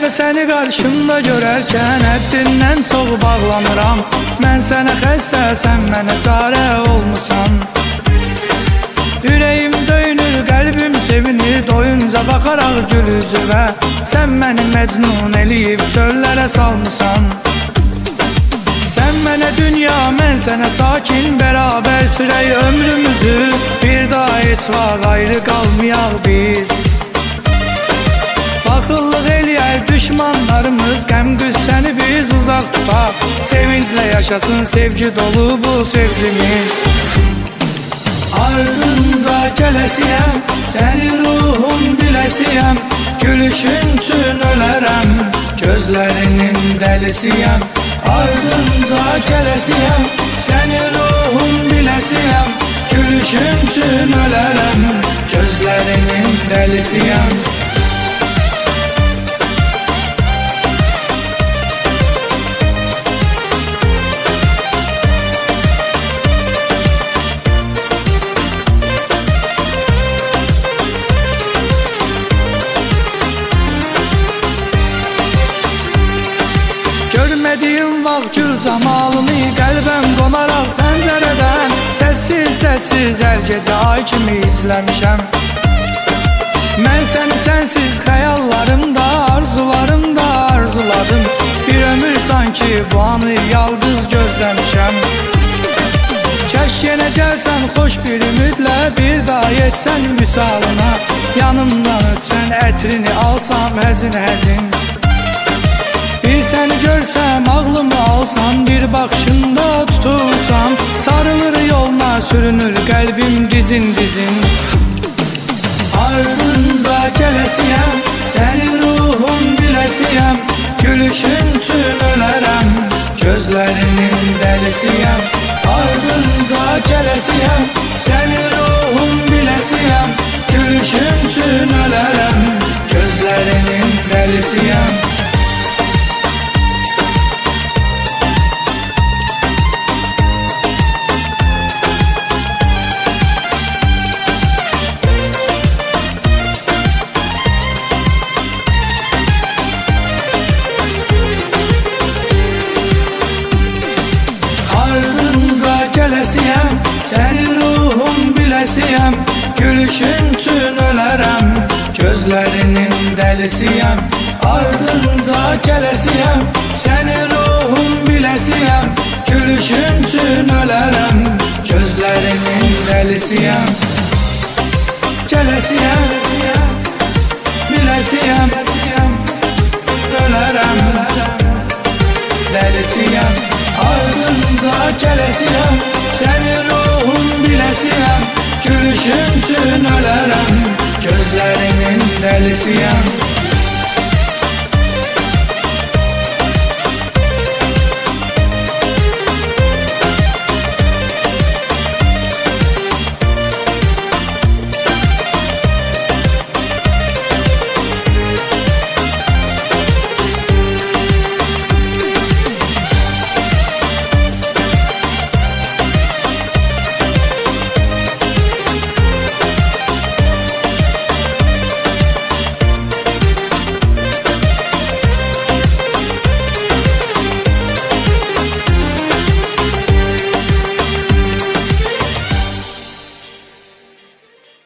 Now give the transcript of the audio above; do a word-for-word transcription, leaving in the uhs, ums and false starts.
də səni qarşımda görərkən həddindən çox bağlanıram. Mən sənə xəstə, sən mənə çarə olmusan. Ürəyim döyünür, qəlbim sevinir, doyunca baxaraq gül üzüvə. Sən məni məcnun eləyib çöllərə salmısan. Sən mənə dünya, mən sənə sakin, bərabər sürək ömrümüzü. Bir daha heç vaxt ayrı qalmayaq biz. Baxıllıq eləyər düşmanlarımız, qəm qüssəni biz uzaq tutaq. Sevinclə yaşasın sevgi dolu bu sevgimiz. Ardınca gələsiyəm, səni ruhum biləsiyəm. Gülüşün üçün ölərəm, gözlərinin dəlisiyəm. Ardınca gələsiyəm, səni ruhum biləsiyəm. Gülüşün üçün ölərəm, gözlərinin dəlisiyəm. Görmədiyim vaxt gül camalını qəlbəm qonaraq pəncərədən səssiz-səssiz hər gecə ay kimi izləmişəm. Mən səni sənsiz xəyallarımda, arzularımda arzuladım. Bir ömür sanki bu anı yalqız gözləmişəm. Kəş yenə gəlsən xoş bir ümidlə, bir daha yetsən vüsalına. Yanımdan öpsən, ətrini alsam həzin-həzin. Bir səni görsəm, ağlımı alsam, bir baxışında tutursam. Sarılır yoluna, sürünür qəlbim dizin-dizin. Ardınca gələsiyəm, səni ruhum biləsiyəm. Gülüşün üçün ölərəm, gözlərinin dəlisiyəm. Ardınca gələsiyəm, səni ruhum biləsiyəm. Gülüşün üçün ölərəm, gözlərinin dəlisiyəm. Gələsiyəm, səni ruhum biləsiyəm. Gülüşün üçün ölərəm, gözlərinin dəlisiyəm. Ardınca gələsiyəm, səni ruhum biləsiyəm. Gülüşün üçün ölərəm, gözlərinin dəlisiyəm.